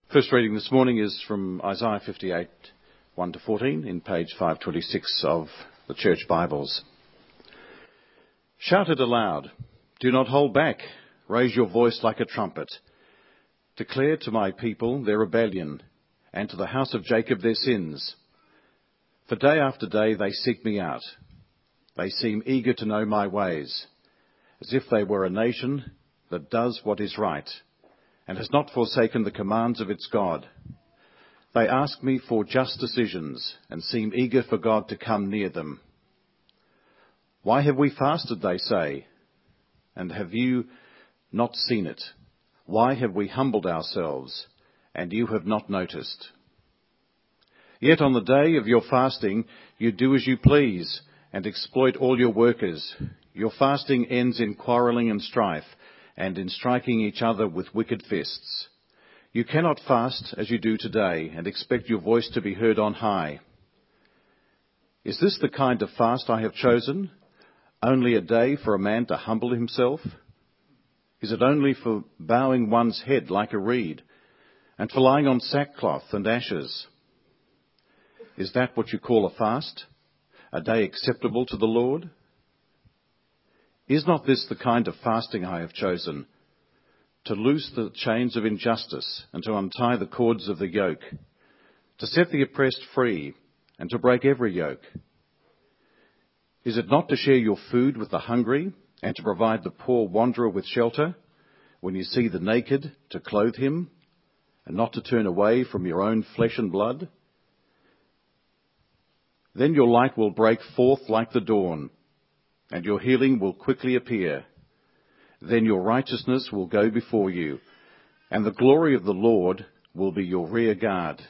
First reading this morning is from Isaiah 58, 1 to 14, in page 526 of the Church Bibles. Shout it aloud, do not hold back, raise your voice like a trumpet. Declare to my people their rebellion, and to the house of Jacob their sins. For day after day they seek me out. They seem eager to know my ways, as if they were a nation that does what is right, and has not forsaken the commands of its God. They ask me for just decisions, and seem eager for God to come near them. Why have we fasted, they say, and have you not seen it? Why have we humbled ourselves, and you have not noticed? Yet on the day of your fasting you do as you please, and exploit all your workers. Your fasting ends in quarrelling and strife, and in striking each other with wicked fists. You cannot fast as you do today, and expect your voice to be heard on high. Is this the kind of fast I have chosen? Only a day for a man to humble himself? Is it only for bowing one's head like a reed, and for lying on sackcloth and ashes? Is that what you call a fast? A day acceptable to the Lord? Is not this the kind of fasting I have chosen? To loose the chains of injustice and to untie the cords of the yoke, to set the oppressed free and to break every yoke. Is it not to share your food with the hungry and to provide the poor wanderer with shelter? When you see the naked, to clothe him and not to turn away from your own flesh and blood? Then your light will break forth like the dawn, and your healing will quickly appear. Then your righteousness will go before you, and the glory of the Lord will be your rear guard.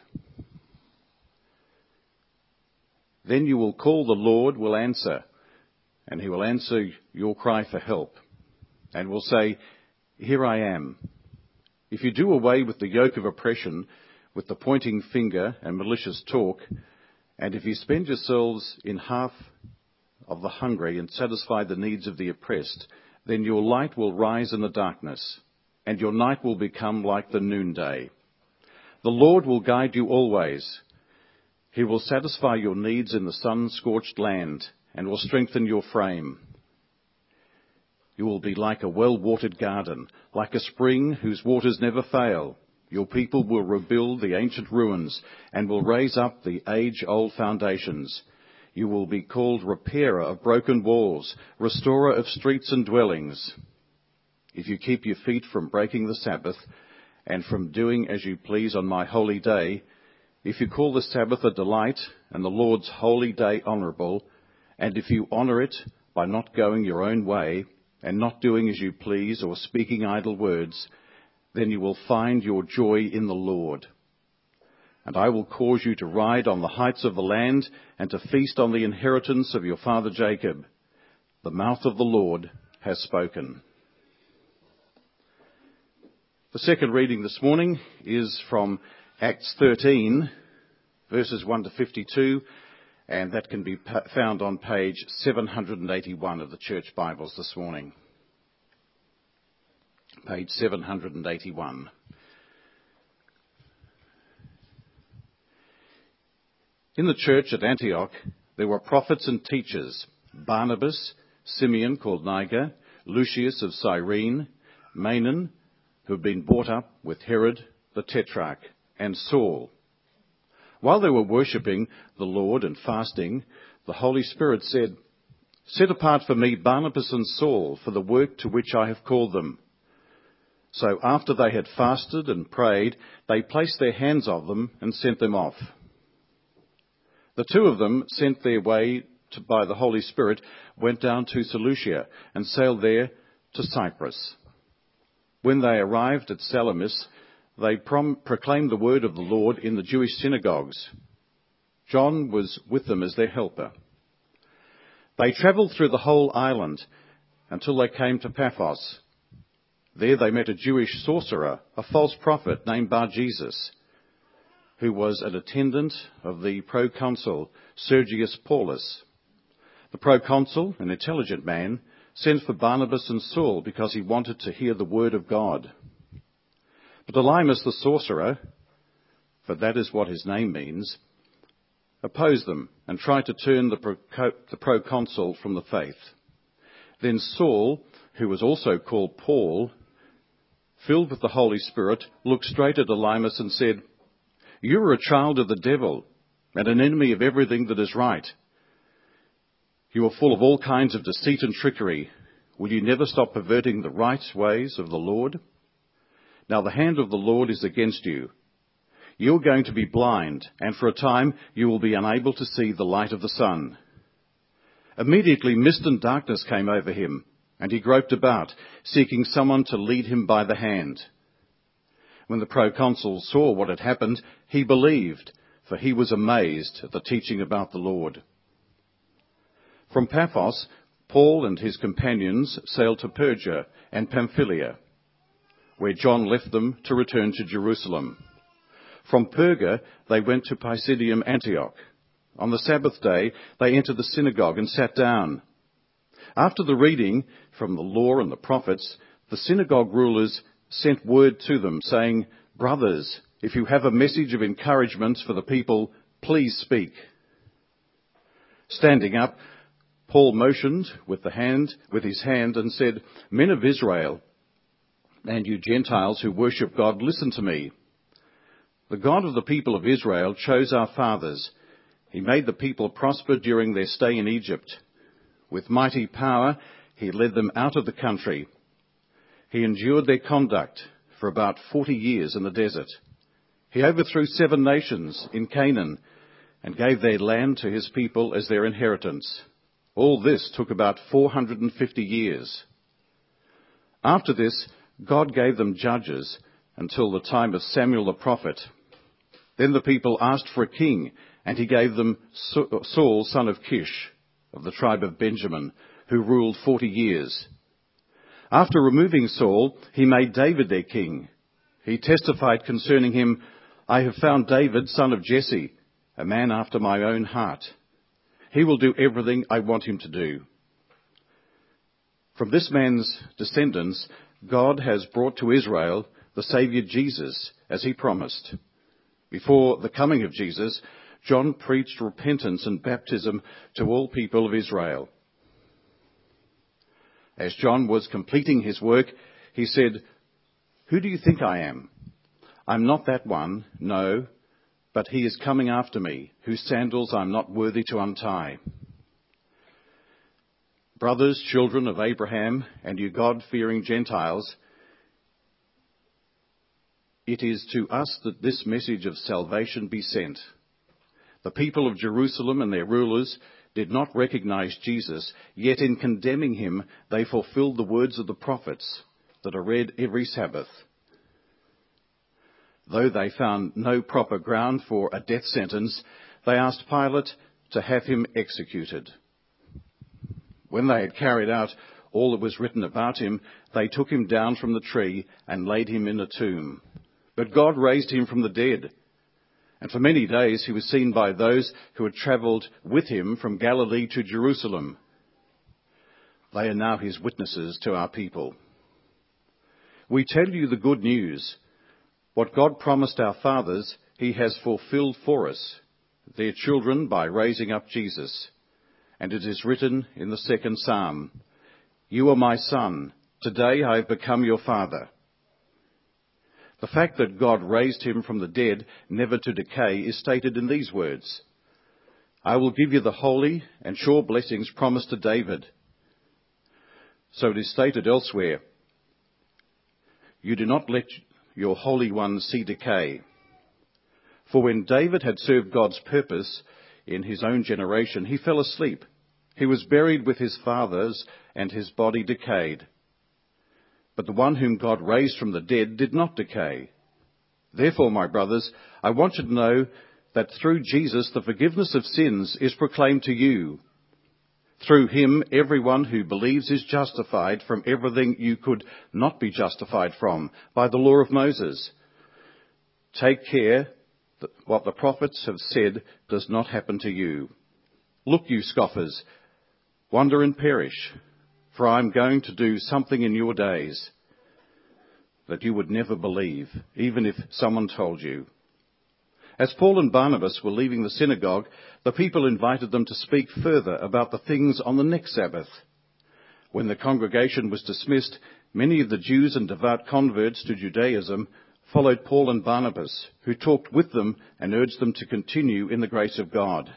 Then you will call, the Lord will answer, and he will answer your cry for help, and will say, here I am. If you do away with the yoke of oppression, with the pointing finger and malicious talk, and if you spend yourselves in half of the hungry and satisfy the needs of the oppressed, then your light will rise in the darkness, and your night will become like the noonday. The Lord will guide you always. He will satisfy your needs in the sun-scorched land, and will strengthen your frame. You will be like a well-watered garden, like a spring whose waters never fail. Your people will rebuild the ancient ruins, and will raise up the age-old foundations. You will be called repairer of broken walls, restorer of streets and dwellings. If you keep your feet from breaking the Sabbath and from doing as you please on my holy day, if you call the Sabbath a delight and the Lord's holy day honourable, and if you honour it by not going your own way and not doing as you please or speaking idle words, then you will find your joy in the Lord. And I will cause you to ride on the heights of the land and to feast on the inheritance of your father Jacob. The mouth of the Lord has spoken. The second reading this morning is from Acts 13, verses 1 to 52, and that can be found on page 781 of the Church Bibles this morning. Page 781. In the church at Antioch, there were prophets and teachers: Barnabas, Simeon called Niger, Lucius of Cyrene, Manaen, who had been brought up with Herod the Tetrarch, and Saul. While they were worshipping the Lord and fasting, the Holy Spirit said, set apart for me Barnabas and Saul for the work to which I have called them. So after they had fasted and prayed, they placed their hands on them and sent them off. The two of them, sent their way by the Holy Spirit, went down to Seleucia and sailed there to Cyprus. When they arrived at Salamis, they proclaimed the word of the Lord in the Jewish synagogues. John was with them as their helper. They travelled through the whole island until they came to Paphos. There they met a Jewish sorcerer, a false prophet named Bar-Jesus, who was an attendant of the proconsul Sergius Paulus. The proconsul, an intelligent man, sent for Barnabas and Saul because he wanted to hear the word of God. But Elymas the sorcerer, for that is what his name means, oppose them and try to turn the proconsul from the faith. Then Saul, who was also called Paul, filled with the Holy Spirit, looked straight at Elymas and said, "You are a child of the devil and an enemy of everything that is right. You are full of all kinds of deceit and trickery. Will you never stop perverting the right ways of the Lord? Now the hand of the Lord is against you. You are going to be blind, and for a time you will be unable to see the light of the sun." Immediately mist and darkness came over him, and he groped about, seeking someone to lead him by the hand. When the proconsul saw what had happened, he believed, for he was amazed at the teaching about the Lord. From Paphos, Paul and his companions sailed to Perga and Pamphylia, where John left them to return to Jerusalem. From Perga, they went to Pisidium Antioch. On the Sabbath day, they entered the synagogue and sat down. After the reading from the law and the prophets, the synagogue rulers sent word to them, saying, "Brothers, if you have a message of encouragement for the people, please speak." Standing up, Paul motioned with his hand and said, "Men of Israel, and you Gentiles who worship God, listen to me. The God of the people of Israel chose our fathers. He made the people prosper during their stay in Egypt. With mighty power, he led them out of the country. He endured their conduct for about 40 years in the desert. He overthrew 7 nations in Canaan and gave their land to his people as their inheritance. All this took about 450 years. After this, God gave them judges until the time of Samuel the prophet. Then the people asked for a king, and he gave them Saul, son of Kish, of the tribe of Benjamin, who ruled 40 years. After removing Saul, he made David their king. He testified concerning him, "I have found David, son of Jesse, a man after my own heart. He will do everything I want him to do." From this man's descendants, God has brought to Israel the Saviour Jesus, as he promised. Before the coming of Jesus, John preached repentance and baptism to all people of Israel. As John was completing his work, he said, "Who do you think I am? I'm not that one, no, but he is coming after me, whose sandals I'm not worthy to untie. Brothers, children of Abraham, and you God-fearing Gentiles, it is to us that this message of salvation be sent. The people of Jerusalem and their rulers did not recognize Jesus, yet in condemning him, they fulfilled the words of the prophets that are read every Sabbath. Though they found no proper ground for a death sentence, they asked Pilate to have him executed. When they had carried out all that was written about him, they took him down from the tree and laid him in a tomb. But God raised him from the dead, and for many days he was seen by those who had travelled with him from Galilee to Jerusalem. They are now his witnesses to our people. We tell you the good news. What God promised our fathers, he has fulfilled for us, their children, by raising up Jesus. And it is written in the 2nd Psalm, "You are my son. Today I have become your father." The fact that God raised him from the dead, never to decay, is stated in these words, "I will give you the holy and sure blessings promised to David." So it is stated elsewhere, "You do not let your Holy One see decay." For when David had served God's purpose in his own generation, he fell asleep. He was buried with his fathers, and his body decayed. But the one whom God raised from the dead did not decay. Therefore, my brothers, I want you to know that through Jesus the forgiveness of sins is proclaimed to you. Through him, everyone who believes is justified from everything you could not be justified from by the law of Moses. Take care that what the prophets have said does not happen to you. Look, you scoffers, wonder and perish, for I am going to do something in your days that you would never believe, even if someone told you. As Paul and Barnabas were leaving the synagogue, the people invited them to speak further about the things on the next Sabbath. When the congregation was dismissed, many of the Jews and devout converts to Judaism followed Paul and Barnabas, who talked with them and urged them to continue in the grace of God.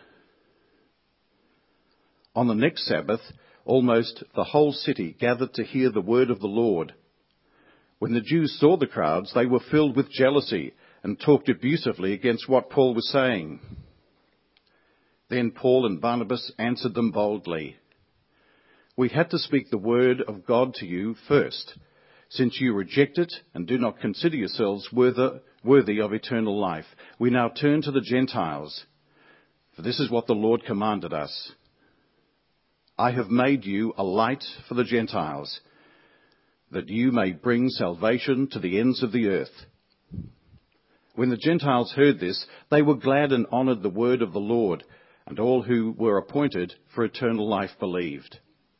On the next Sabbath, almost the whole city gathered to hear the word of the Lord. When the Jews saw the crowds, they were filled with jealousy and talked abusively against what Paul was saying. Then Paul and Barnabas answered them boldly. "We had to speak the word of God to you first, since you reject it and do not consider yourselves worthy of eternal life. We now turn to the Gentiles, for this is what the Lord commanded us. I have made you a light for the Gentiles, that you may bring salvation to the ends of the earth." When the Gentiles heard this, they were glad and honoured the word of the Lord, and all who were appointed for eternal life believed.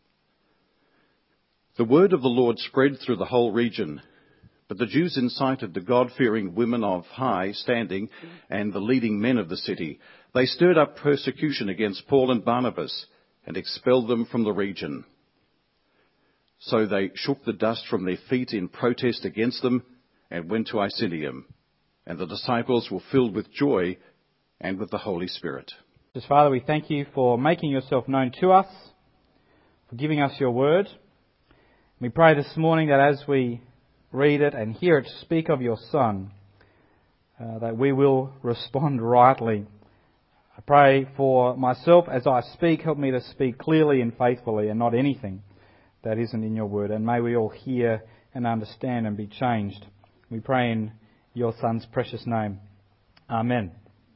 The word of the Lord spread through the whole region, but the Jews incited the God-fearing women of high standing and the leading men of the city. They stirred up persecution against Paul and Barnabas and expelled them from the region. So they shook the dust from their feet in protest against them and went to Iconium. And the disciples were filled with joy and with the Holy Spirit. Just Father, we thank you for making yourself known to us, for giving us your word. We pray this morning that as we read it and hear it speak of your Son, that we will respond rightly. I pray for myself as I speak, help me to speak clearly and faithfully and not anything that isn't in your word. And may we all hear and understand and be changed. We pray in your Son's precious name. Amen.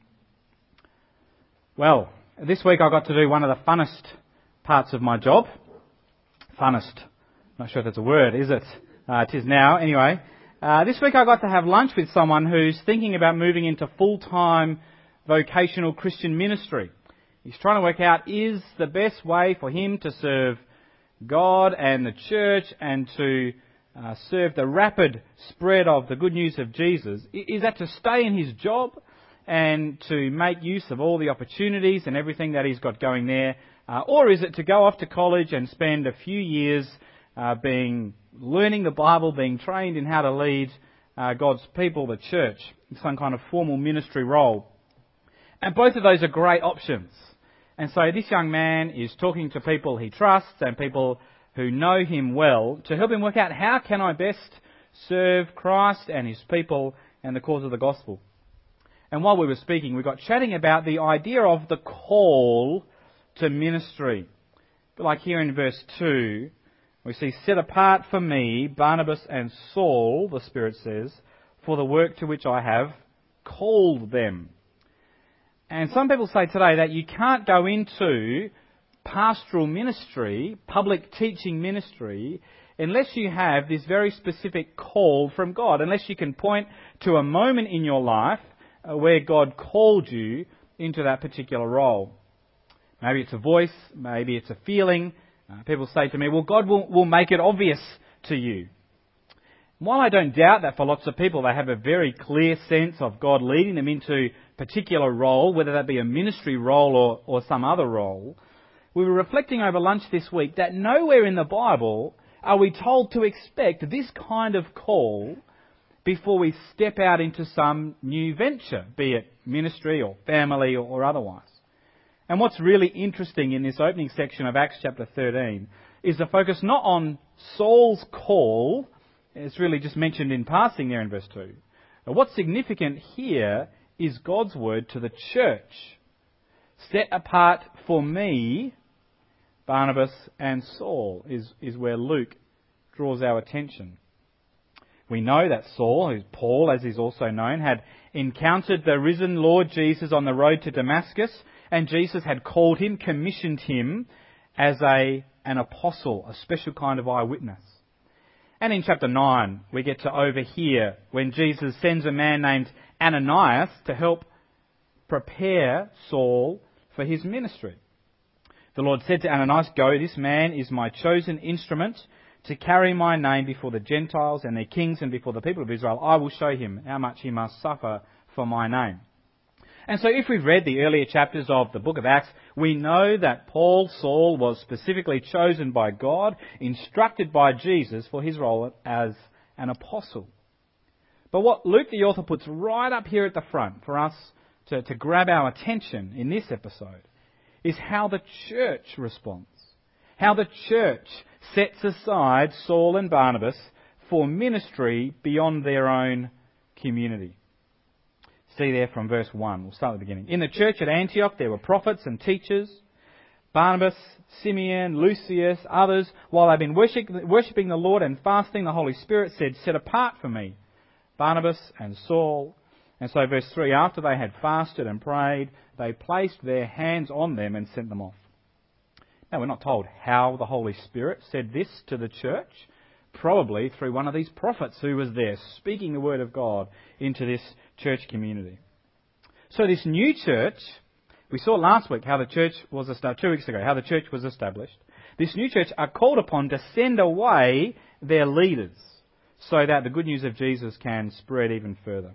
Well, this week I got to do one of the funnest parts of my job. Funnest. Not sure if that's a word, is it? It is now. Anyway, this week I got to have lunch with someone who's thinking about moving into full-time vocational Christian ministry. He's trying to work out, is the best way for him to serve God and the church and to serve the rapid spread of the good news of Jesus, is that to stay in his job and to make use of all the opportunities and everything that he's got going there, or is it to go off to college and spend a few years learning the Bible, being trained in how to lead God's people, the church, in some kind of formal ministry role? And both of those are great options. And so this young man is talking to people he trusts and people who know him well to help him work out, how can I best serve Christ and his people and the cause of the gospel? And while we were speaking, we got chatting about the idea of the call to ministry. But like here in verse 2, we see, "Set apart for me Barnabas and Saul," the Spirit says, "for the work to which I have called them." And some people say today that you can't go into pastoral ministry, public teaching ministry, unless you have this very specific call from God, unless you can point to a moment in your life where God called you into that particular role. Maybe it's a voice, maybe it's a feeling. People say to me, well, God will make it obvious to you. While I don't doubt that for lots of people, they have a very clear sense of God leading them into a particular role, whether that be a ministry role or some other role, we were reflecting over lunch this week that nowhere in the Bible are we told to expect this kind of call before we step out into some new venture, be it ministry or family or otherwise. And what's really interesting in this opening section of Acts chapter 13 is the focus not on Saul's call, it's really just mentioned in passing there in verse 2. But what's significant here is God's word to the church. Set apart for me, Barnabas and Saul, is where Luke draws our attention. We know that Saul, who's Paul as he's also known, had encountered the risen Lord Jesus on the road to Damascus, and Jesus had called him, commissioned him as an apostle, a special kind of eyewitness. And in chapter 9, we get to overhear when Jesus sends a man named Ananias to help prepare Saul for his ministry. The Lord said to Ananias, "Go, this man is my chosen instrument to carry my name before the Gentiles and their kings and before the people of Israel. I will show him how much he must suffer for my name." And so if we've read the earlier chapters of the book of Acts, we know that Paul, Saul, was specifically chosen by God, instructed by Jesus for his role as an apostle. But what Luke the author puts right up here at the front for us to grab our attention in this episode is how the church responds. How the church sets aside Saul and Barnabas for ministry beyond their own community. See there from verse 1. We'll start at the beginning. In the church at Antioch there were prophets and teachers. Barnabas, Simeon, Lucius, others, while they've been worshipping the Lord and fasting, the Holy Spirit said, "Set apart for me Barnabas and Saul." And so verse 3, after they had fasted and prayed, they placed their hands on them and sent them off. Now, we're not told how the Holy Spirit said this to the church. Probably through one of these prophets who was there speaking the word of God into this church community. So this new church, we saw last week how the church was established, 2 weeks ago, how the church was established. This new church are called upon to send away their leaders so that the good news of Jesus can spread even further.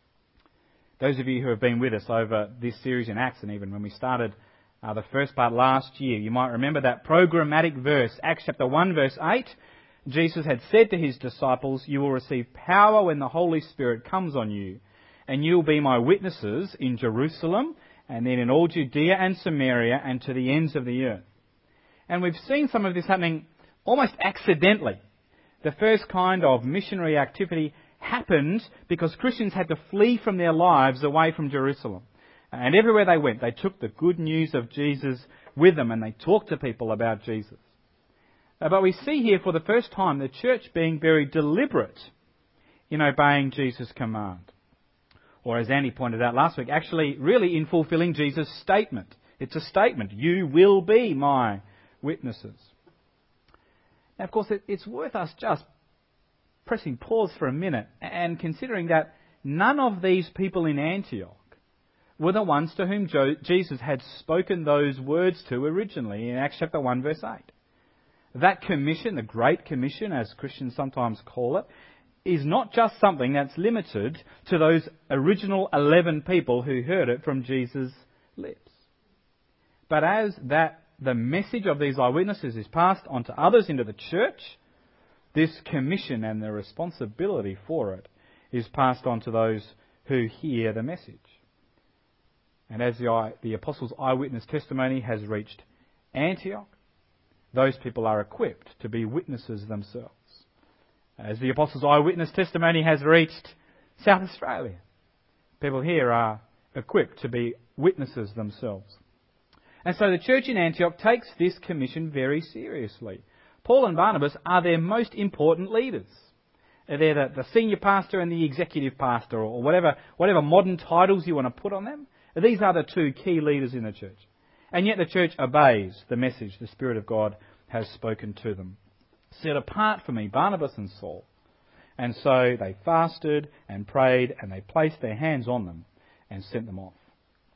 Those of you who have been with us over this series in Acts, and even when we started the first part last year, you might remember that programmatic verse, Acts chapter 1 verse 8, Jesus had said to his disciples, "You will receive power when the Holy Spirit comes on you, and you will be my witnesses in Jerusalem, and then in all Judea and Samaria, and to the ends of the earth." And we've seen some of this happening almost accidentally. The first kind of missionary activity happened because Christians had to flee from their lives away from Jerusalem. And everywhere they went, they took the good news of Jesus with them, and they talked to people about Jesus. But we see here for the first time the church being very deliberate in obeying Jesus' command. Or as Andy pointed out last week, actually really in fulfilling Jesus' statement. It's a statement. You will be my witnesses. Now, of course, it's worth us just pressing pause for a minute and considering that none of these people in Antioch were the ones to whom Jesus had spoken those words to originally in Acts chapter 1 verse 8. That commission, the Great Commission, as Christians sometimes call it, is not just something that's limited to those original 11 people who heard it from Jesus' lips. But as the message of these eyewitnesses is passed on to others into the church, this commission and the responsibility for it is passed on to those who hear the message. And as the apostles' eyewitness testimony has reached Antioch, those people are equipped to be witnesses themselves. As the apostles' eyewitness testimony has reached South Australia, people here are equipped to be witnesses themselves. And so the church in Antioch takes this commission very seriously. Paul and Barnabas are their most important leaders. They're the senior pastor and the executive pastor, or whatever modern titles you want to put on them. These are the two key leaders in the church. And yet the church obeys the message the Spirit of God has spoken to them. Set apart for me Barnabas and Saul. And so they fasted and prayed, and they placed their hands on them and sent them off.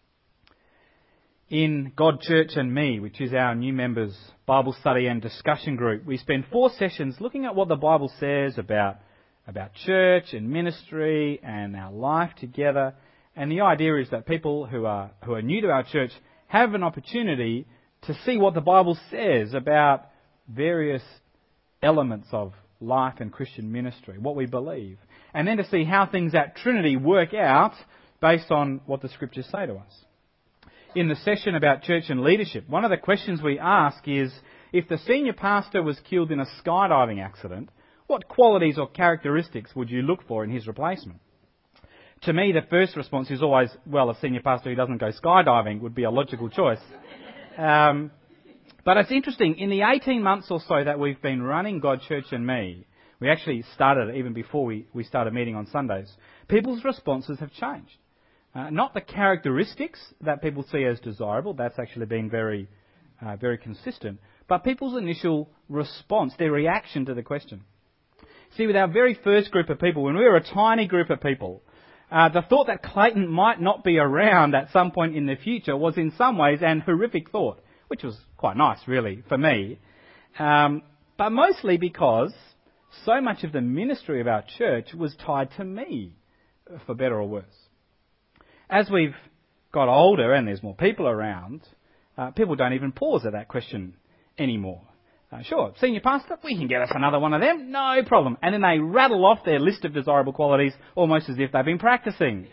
In God Church and Me, which is our new members' Bible study and discussion group, we spend 4 sessions looking at what the Bible says about church and ministry and our life together. And the idea is that people who are new to our church have an opportunity to see what the Bible says about various elements of life and Christian ministry, what we believe, and then to see how things at Trinity work out based on what the Scriptures say to us. In the session about church and leadership, one of the questions we ask is, if the senior pastor was killed in a skydiving accident, what qualities or characteristics would you look for in his replacement? To me, the first response is always, well, a senior pastor who doesn't go skydiving would be a logical choice. But it's interesting, in the 18 months or so that we've been running God Church and Me, we actually started even before we started meeting on Sundays, people's responses have changed. Not the characteristics that people see as desirable, that's actually been very consistent, but people's initial response, their reaction to the question. See, with our very first group of people, when we were a tiny group of people, the thought that Clayton might not be around at some point in the future was in some ways an horrific thought, which was quite nice, really, for me. But mostly because so much of the ministry of our church was tied to me, for better or worse. As we've got older and there's more people around, people don't even pause at that question anymore. Sure, senior pastor, we can get us another one of them, no problem. And then they rattle off their list of desirable qualities almost as if they've been practicing.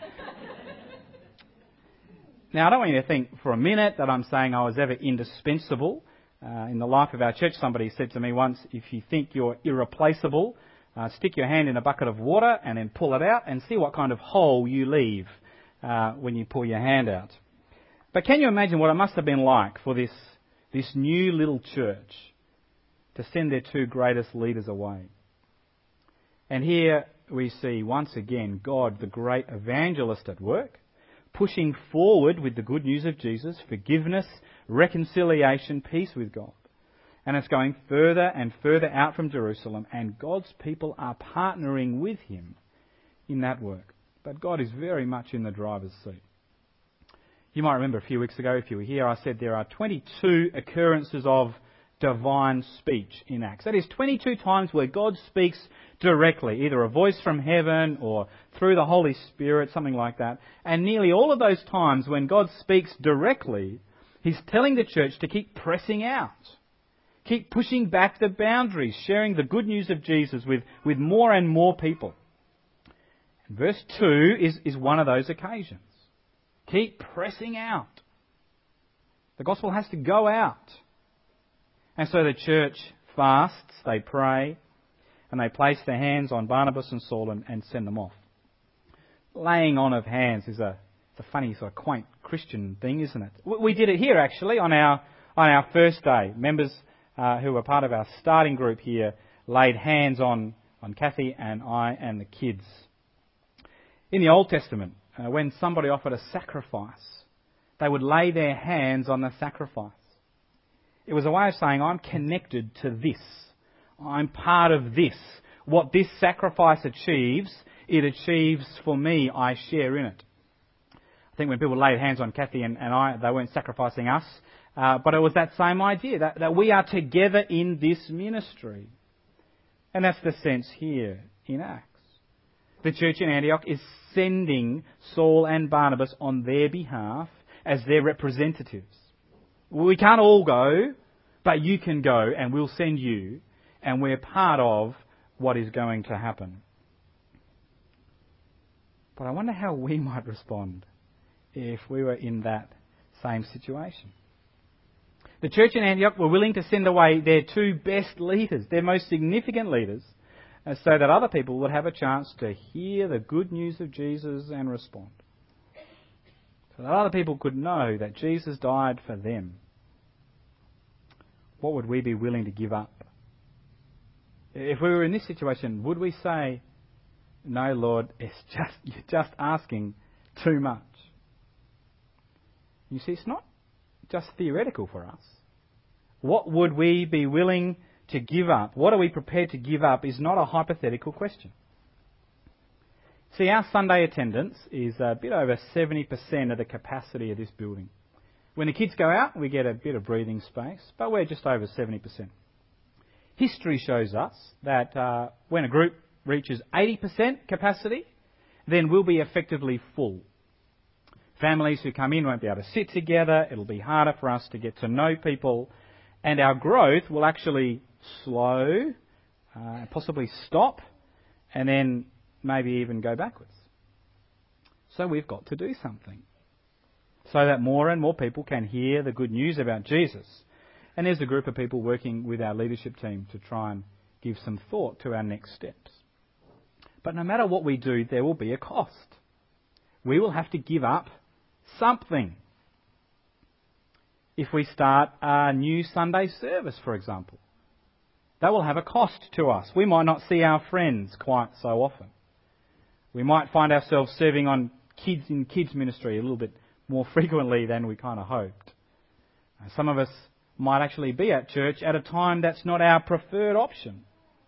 Now, I don't want you to think for a minute that I'm saying I was ever indispensable in the life of our church. Somebody said to me once, if you think you're irreplaceable, stick your hand in a bucket of water and then pull it out and see what kind of hole you leave when you pull your hand out. But can you imagine what it must have been like for this new little church to send their two greatest leaders away? And here we see once again God, the great evangelist, at work, pushing forward with the good news of Jesus, forgiveness, reconciliation, peace with God. And it's going further and further out from Jerusalem, and God's people are partnering with him in that work. But God is very much in the driver's seat. You might remember a few weeks ago, if you were here, I said there are 22 occurrences of divine speech in Acts. That is 22 times where God speaks directly, either a voice from heaven or through the Holy Spirit, something like that. And nearly all of those times when God speaks directly, he's telling the church to keep pressing out, keep pushing back the boundaries, sharing the good news of Jesus with more and more people. And verse 2 is one of those occasions. Keep pressing out. The gospel has to go out. And so the church fasts, they pray, and they place their hands on Barnabas and Saul and send them off. Laying on of hands is a funny sort of quaint Christian thing, isn't it? We did it here actually on our first day. Members who were part of our starting group here laid hands on Kathy and I and the kids. In the Old Testament, when somebody offered a sacrifice, they would lay their hands on the sacrifice. It was a way of saying, I'm connected to this. I'm part of this. What this sacrifice achieves, it achieves for me. I share in it. I think when people laid hands on Kathy and I, they weren't sacrificing us, but it was that same idea, that we are together in this ministry. And that's the sense here in Acts. The church in Antioch is sending Saul and Barnabas on their behalf as their representatives. We can't all go, but you can go and we'll send you, and we're part of what is going to happen. But I wonder how we might respond if we were in that same situation. The church in Antioch were willing to send away their two best leaders, their most significant leaders, so that other people would have a chance to hear the good news of Jesus and respond. So that other people could know that Jesus died for them. What would we be willing to give up? If we were in this situation, would we say, no, Lord, you're just asking too much? You see, it's not just theoretical for us. What would we be willing to give up? What are we prepared to give up is not a hypothetical question. See, our Sunday attendance is a bit over 70% of the capacity of this building. When the kids go out, we get a bit of breathing space, but we're just over 70%. History shows us that when a group reaches 80% capacity, then we'll be effectively full. Families who come in won't be able to sit together, it'll be harder for us to get to know people, and our growth will actually slow, possibly stop, and then maybe even go backwards. So we've got to do something so that more and more people can hear the good news about Jesus. And there's a group of people working with our leadership team to try and give some thought to our next steps. But no matter what we do, there will be a cost. We will have to give up something. If we start a new Sunday service, for example, that will have a cost to us. We might not see our friends quite so often. We might find ourselves serving on kids ministry a little bit more frequently than we kind of hoped. Some of us might actually be at church at a time that's not our preferred option.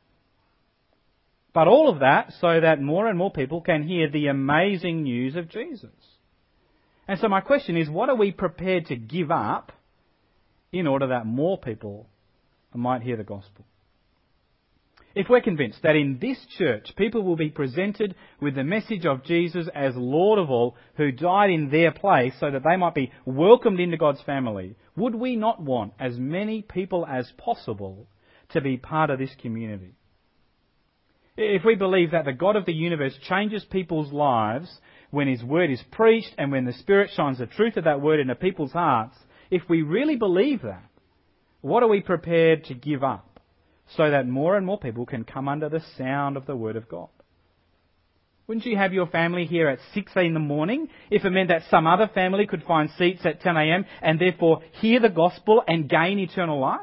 But all of that so that more and more people can hear the amazing news of Jesus. And so my question is, what are we prepared to give up in order that more people might hear the gospel? If we're convinced that in this church people will be presented with the message of Jesus as Lord of all, who died in their place so that they might be welcomed into God's family, would we not want as many people as possible to be part of this community? If we believe that the God of the universe changes people's lives when His word is preached and when the Spirit shines the truth of that word into people's hearts, if we really believe that, what are we prepared to give up so that more and more people can come under the sound of the Word of God? Wouldn't you have your family here at 6 in the morning if it meant that some other family could find seats at 10 a.m. and therefore hear the gospel and gain eternal life?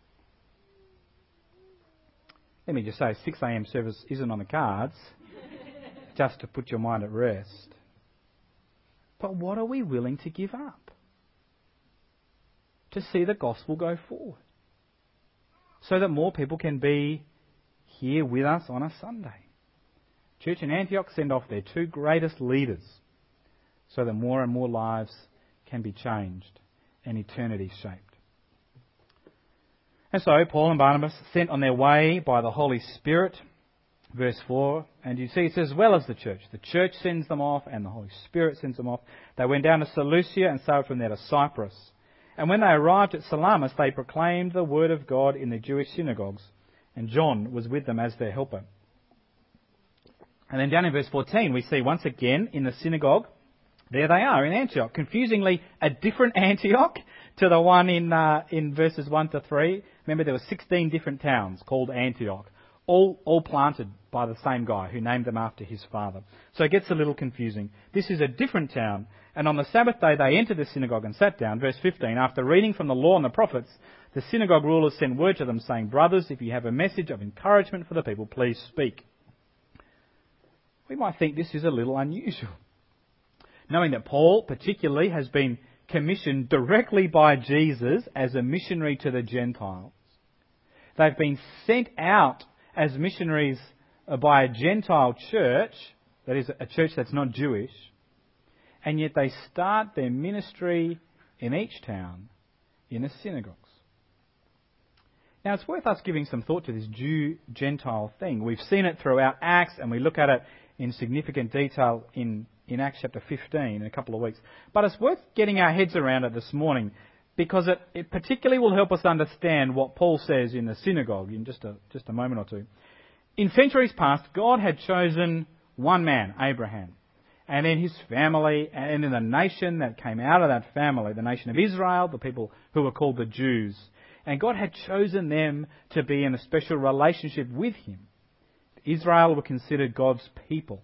Let me just say, 6 a.m. service isn't on the cards, just to put your mind at rest. But what are we willing to give up to see the gospel go forward, so that more people can be here with us on a Sunday? Church in Antioch send off their two greatest leaders so that more and more lives can be changed and eternity shaped. And so Paul and Barnabas, sent on their way by the Holy Spirit, verse 4, and you see it says, as well as the church sends them off and the Holy Spirit sends them off. They went down to Seleucia and sailed from there to Cyprus. And when they arrived at Salamis, they proclaimed the word of God in the Jewish synagogues, and John was with them as their helper. And then down in verse 14, we see once again in the synagogue, there they are in Antioch. Confusingly, a different Antioch to the one in verses 1 to 3. Remember, there were 16 different towns called Antioch, all planted by the same guy who named them after his father. So it gets a little confusing. This is a different town. And on the Sabbath day they entered the synagogue and sat down. Verse 15, after reading from the law and the prophets, the synagogue rulers sent word to them saying, brothers, if you have a message of encouragement for the people, please speak. We might think this is a little unusual, knowing that Paul particularly has been commissioned directly by Jesus as a missionary to the Gentiles. They've been sent out as missionaries by a Gentile church, that is a church that's not Jewish, and yet they start their ministry in each town in the synagogues. Now it's worth us giving some thought to this Jew-Gentile thing. We've seen it throughout Acts, and we look at it in significant detail in Acts chapter 15 in a couple of weeks. But it's worth getting our heads around it this morning, because it particularly will help us understand what Paul says in the synagogue in just a moment or two. In centuries past, God had chosen one man, Abraham, and in his family, and in the nation that came out of that family, the nation of Israel, the people who were called the Jews. And God had chosen them to be in a special relationship with Him. Israel were considered God's people.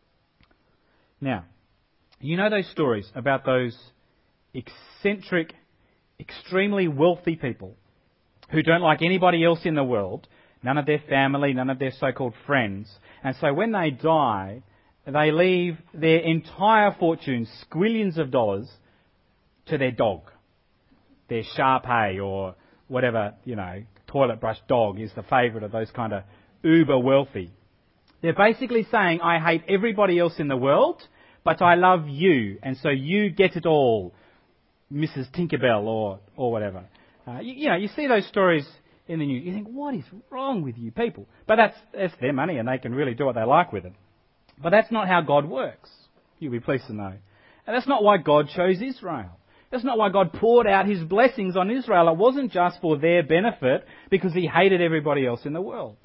Now, you know those stories about those eccentric, extremely wealthy people who don't like anybody else in the world, none of their family, none of their so-called friends. And so when they die, they leave their entire fortune, squillions of dollars, to their dog. Their Shar-Pei or whatever, toilet brush dog is the favourite of those kind of uber wealthy. They're basically saying, I hate everybody else in the world, but I love you, and so you get it all, Mrs. Tinkerbell or whatever. You see those stories in the news. You think, what is wrong with you people? But that's their money, and they can really do what they like with it. But that's not how God works, you'll be pleased to know. And that's not why God chose Israel. That's not why God poured out His blessings on Israel. It wasn't just for their benefit because He hated everybody else in the world.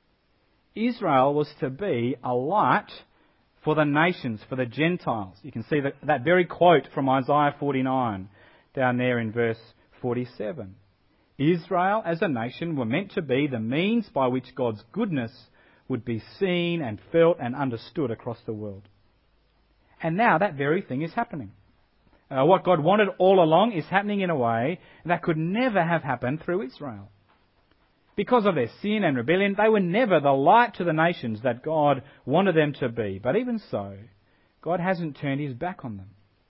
Israel was to be a light for the nations, for the Gentiles. You can see that very quote from Isaiah 49 down there in verse 47. Israel as a nation were meant to be the means by which God's goodness would be seen and felt and understood across the world. And now that very thing is happening. What God wanted all along is happening in a way that could never have happened through Israel. Because of their sin and rebellion, they were never the light to the nations that God wanted them to be. But even so, God hasn't turned His back on them.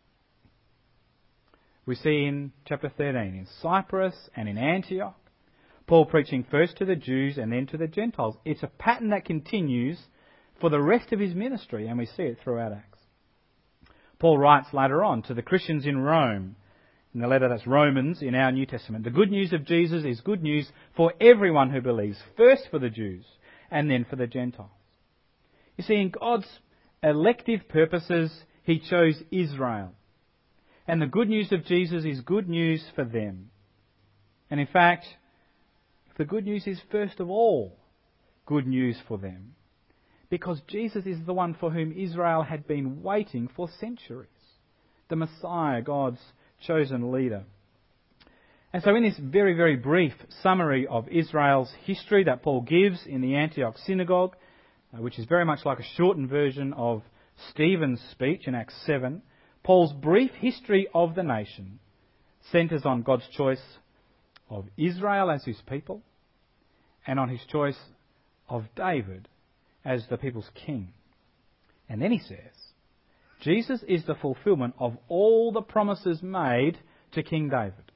We see in chapter 13, in Cyprus and in Antioch, Paul preaching first to the Jews and then to the Gentiles. It's a pattern that continues for the rest of his ministry, and we see it throughout Acts. Paul writes later on to the Christians in Rome, in the letter that's Romans in our New Testament. The good news of Jesus is good news for everyone who believes, first for the Jews, and then for the Gentiles. You see, in God's elective purposes, He chose Israel. And the good news of Jesus is good news for them. And in fact, the good news is first of all good news for them, because Jesus is the one for whom Israel had been waiting for centuries. The Messiah, God's chosen leader. And so in this very, very brief summary of Israel's history that Paul gives in the Antioch synagogue, which is very much like a shortened version of Stephen's speech in Acts 7, Paul's brief history of the nation centres on God's choice of Israel as His people and on His choice of David as the people's king. And then he says, Jesus is the fulfilment of all the promises made to King David.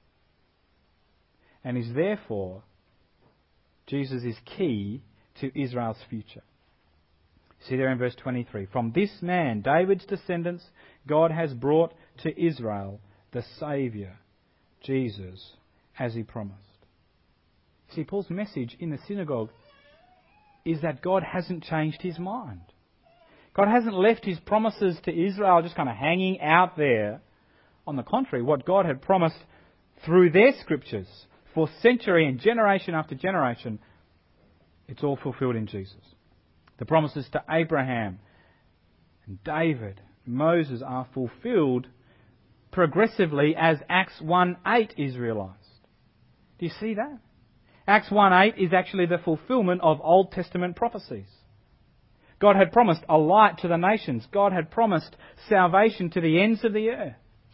And is therefore, Jesus is key to Israel's future. See there in verse 23, from this man, David's descendants, God has brought to Israel the Saviour, Jesus, as He promised. See, Paul's message in the synagogue is that God hasn't changed His mind. God hasn't left His promises to Israel just kind of hanging out there. On the contrary, what God had promised through their scriptures for century and generation after generation, it's all fulfilled in Jesus. The promises to Abraham and David, Moses are fulfilled progressively as Acts 1:8 is realised. Do you see that? Acts 1:8 is actually the fulfilment of Old Testament prophecies. God had promised a light to the nations. God had promised salvation to the ends of the earth.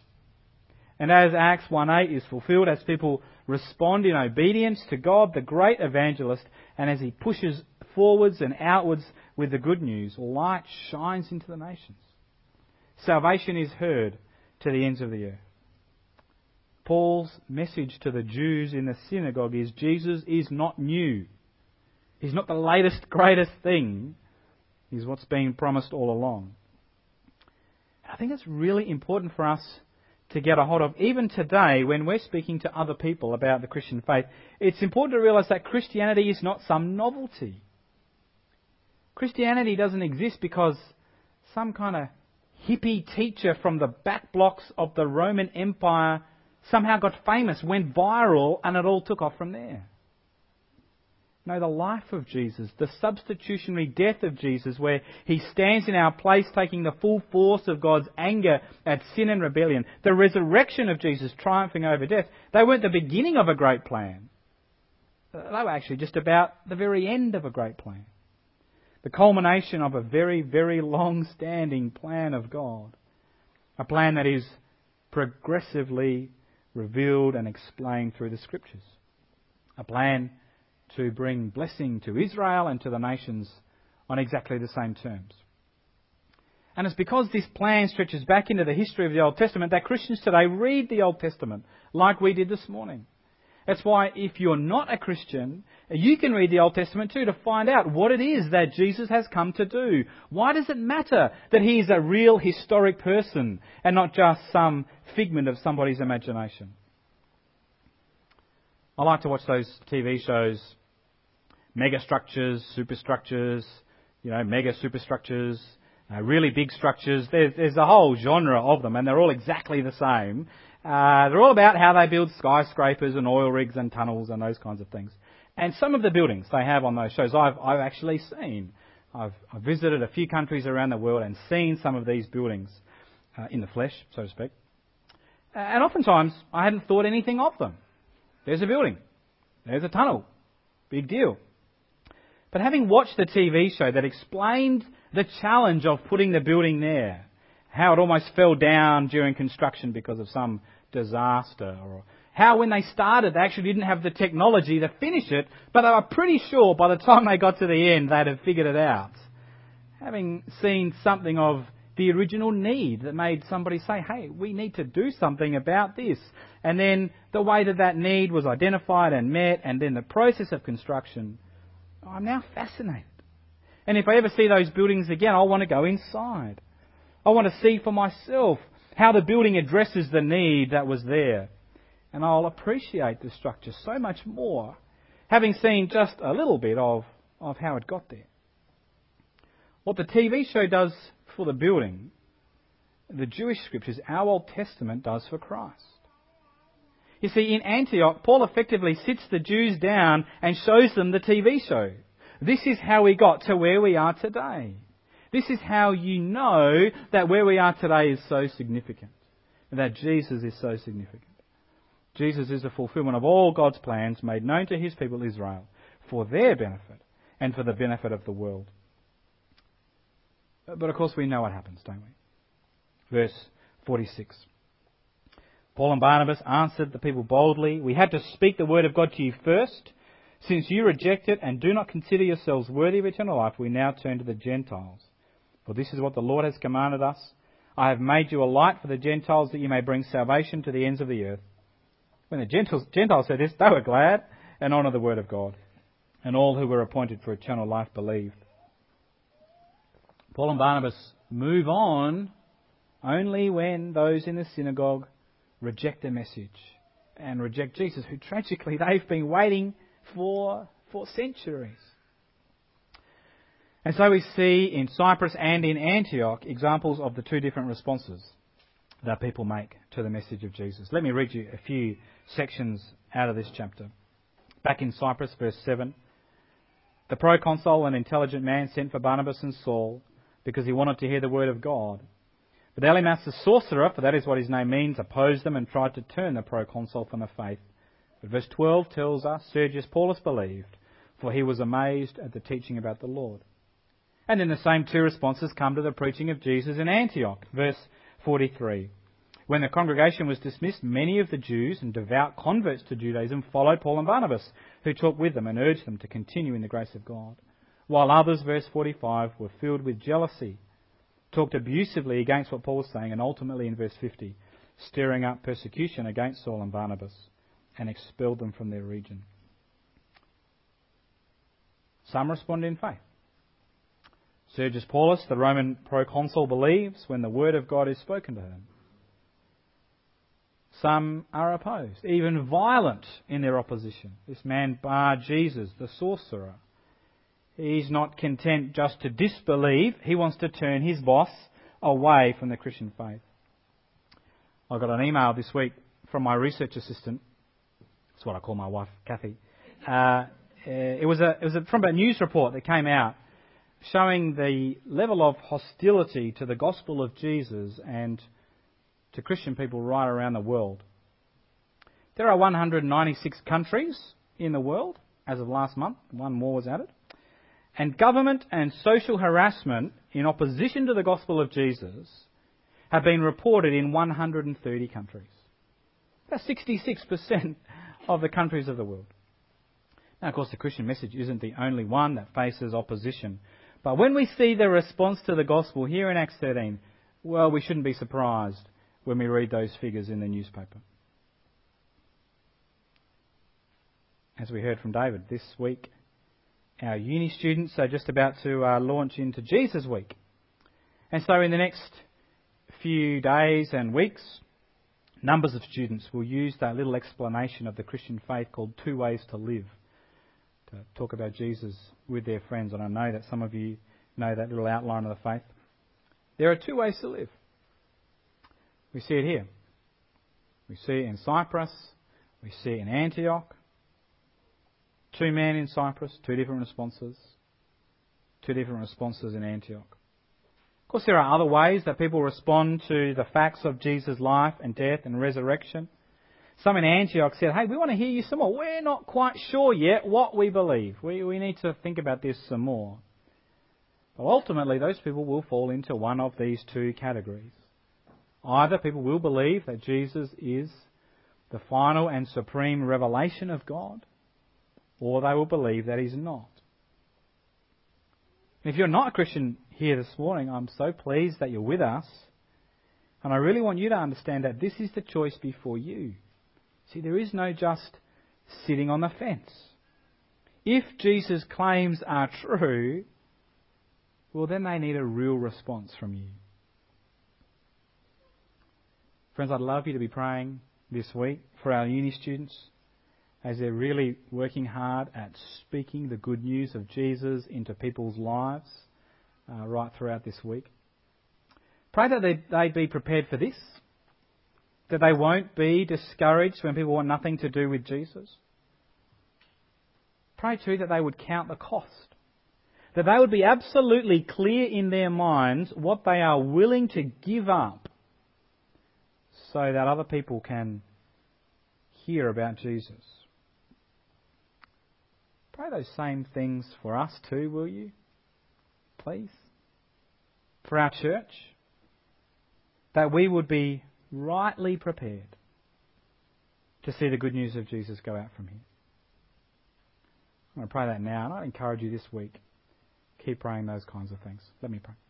And as Acts 1:8 is fulfilled, as people respond in obedience to God, the great evangelist, and as he pushes forwards and outwards with the good news, light shines into the nations. Salvation is heard to the ends of the earth. Paul's message to the Jews in the synagogue is Jesus is not new. He's not the latest, greatest thing. He's what's been promised all along. I think it's really important for us to get a hold of, even today when we're speaking to other people about the Christian faith. It's important to realise that Christianity is not some novelty. Christianity doesn't exist because some kind of hippie teacher from the back blocks of the Roman Empire somehow got famous, went viral, and it all took off from there. No, the life of Jesus, the substitutionary death of Jesus, where He stands in our place taking the full force of God's anger at sin and rebellion, the resurrection of Jesus triumphing over death, they weren't the beginning of a great plan. They were actually just about the very end of a great plan. The culmination of a very, very long-standing plan of God. A plan that is progressively revealed and explained through the Scriptures. A plan to bring blessing to Israel and to the nations on exactly the same terms. And it's because this plan stretches back into the history of the Old Testament that Christians today read the Old Testament like we did this morning. That's why if you're not a Christian, you can read the Old Testament too to find out what it is that Jesus has come to do. Why does it matter that He is a real historic person and not just some figment of somebody's imagination? I like to watch those TV shows, mega structures, superstructures, mega superstructures, really big structures. There's a whole genre of them, and they're all exactly the same. They're all about how they build skyscrapers and oil rigs and tunnels and those kinds of things. And some of the buildings they have on those shows I've actually seen. I've visited a few countries around the world and seen some of these buildings in the flesh, so to speak. And oftentimes I hadn't thought anything of them. There's a building. There's a tunnel. Big deal. But having watched the TV show that explained the challenge of putting the building there, how it almost fell down during construction because of some disaster, or how when they started they actually didn't have the technology to finish it, but they were pretty sure by the time they got to the end they'd have figured it out. Having seen something of the original need that made somebody say, hey, we need to do something about this. And then the way that need was identified and met, and then the process of construction, I'm now fascinated. And if I ever see those buildings again, I want to go inside. I want to see for myself how the building addresses the need that was there. And I'll appreciate the structure so much more, having seen just a little bit of of how it got there. What the TV show does for the building, the Jewish scriptures, our Old Testament does for Christ. You see, in Antioch, Paul effectively sits the Jews down and shows them the TV show. This is how we got to where we are today. This is how you know that where we are today is so significant, and that Jesus is so significant. Jesus is the fulfillment of all God's plans made known to his people Israel for their benefit and for the benefit of the world. But of course we know what happens, don't we? Verse 46. Paul and Barnabas answered the people boldly, "We had to speak the word of God to you first. Since you reject it and do not consider yourselves worthy of eternal life, we now turn to the Gentiles. For this is what the Lord has commanded us. I have made you a light for the Gentiles that you may bring salvation to the ends of the earth." When the Gentiles heard this, they were glad and honoured the word of God. And all who were appointed for eternal life believed. Paul and Barnabas move on only when those in the synagogue reject the message and reject Jesus, who tragically they've been waiting for centuries. And so we see in Cyprus and in Antioch examples of the two different responses that people make to the message of Jesus. Let me read you a few sections out of this chapter. Back in Cyprus, verse 7, "The proconsul, an intelligent man, sent for Barnabas and Saul because he wanted to hear the word of God. But Elymas the sorcerer, for that is what his name means, opposed them and tried to turn the proconsul from the faith. But verse 12 tells us Sergius Paulus believed, for he was amazed at the teaching about the Lord." And then the same two responses come to the preaching of Jesus in Antioch. Verse 43. "When the congregation was dismissed, many of the Jews and devout converts to Judaism followed Paul and Barnabas, who talked with them and urged them to continue in the grace of God. While others," verse 45, "were filled with jealousy, talked abusively against what Paul was saying, and ultimately," in verse 50, "stirring up persecution against Saul and Barnabas, and expelled them from their region." Some respond in faith. Sergius Paulus, the Roman proconsul, believes when the word of God is spoken to him. Some are opposed, even violent in their opposition. This man Bar Jesus, the sorcerer, he's not content just to disbelieve. He wants to turn his boss away from the Christian faith. I got an email this week from my research assistant. That's what I call my wife, Kathy. It was from a news report that came out showing the level of hostility to the gospel of Jesus and to Christian people right around the world. There are 196 countries in the world as of last month. One more was added. And government and social harassment in opposition to the gospel of Jesus have been reported in 130 countries. That's 66% of the countries of the world. Now, of course, the Christian message isn't the only one that faces opposition. But when we see the response to the gospel here in Acts 13, well, we shouldn't be surprised when we read those figures in the newspaper. As we heard from David, this week our uni students are just about to launch into Jesus Week. And so in the next few days and weeks, numbers of students will use that little explanation of the Christian faith called 2 Ways to Live to talk about Jesus with their friends. And I know that some of you know that little outline of the faith. There are 2 ways to live. We see it here. We see it in Cyprus. We see it in Antioch. 2 men in Cyprus, 2 different responses. 2 different responses in Antioch. Of course, there are other ways that people respond to the facts of Jesus' life and death and resurrection. Some in Antioch said, "Hey, we want to hear you some more. We're not quite sure yet what we believe. We need to think about this some more." But ultimately, those people will fall into one of these 2 categories. Either people will believe that Jesus is the final and supreme revelation of God, or they will believe that He's not. If you're not a Christian here this morning, I'm so pleased that you're with us. And I really want you to understand that this is the choice before you. See, there is no just sitting on the fence. If Jesus' claims are true, well, then they need a real response from you. Friends, I'd love you to be praying this week for our uni students as they're really working hard at speaking the good news of Jesus into people's lives right throughout this week. Pray that they be prepared for this, that they won't be discouraged when people want nothing to do with Jesus. Pray too that they would count the cost, that they would be absolutely clear in their minds what they are willing to give up so that other people can hear about Jesus. Pray those same things for us too, will you? Please. For our church. That we would be rightly prepared to see the good news of Jesus go out from here. I'm going to pray that now, and I encourage you this week, keep praying those kinds of things. Let me pray.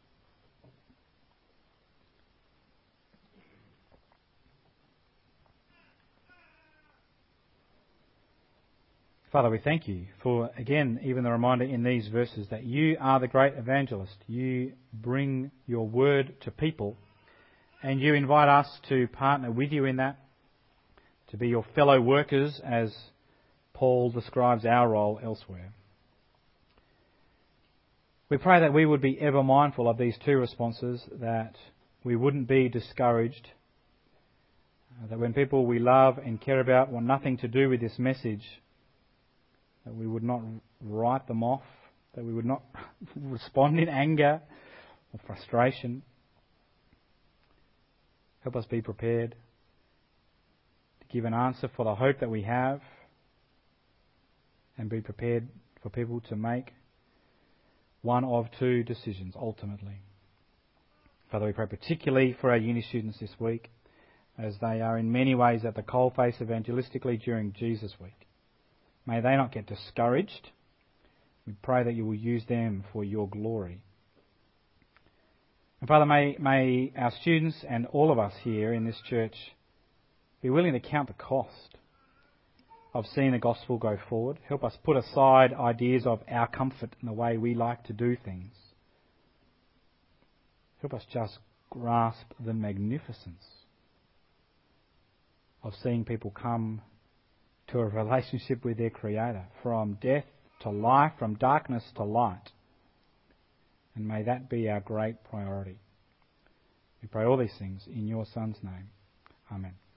Father, we thank you for, again, even the reminder in these verses that you are the great evangelist. You bring your word to people, and you invite us to partner with you in that, to be your fellow workers as Paul describes our role elsewhere. We pray that we would be ever mindful of these two responses, that we wouldn't be discouraged, that when people we love and care about want nothing to do with this message, that we would not write them off, that we would not respond in anger or frustration. Help us be prepared to give an answer for the hope that we have, and be prepared for people to make one of two decisions ultimately. Father, we pray particularly for our uni students this week, as they are in many ways at the coalface evangelistically during Jesus Week. May they not get discouraged. We pray that you will use them for your glory. And Father, may our students and all of us here in this church be willing to count the cost of seeing the gospel go forward. Help us put aside ideas of our comfort and the way we like to do things. Help us just grasp the magnificence of seeing people come to a relationship with their Creator, from death to life, from darkness to light. And may that be our great priority. We pray all these things in your Son's name. Amen.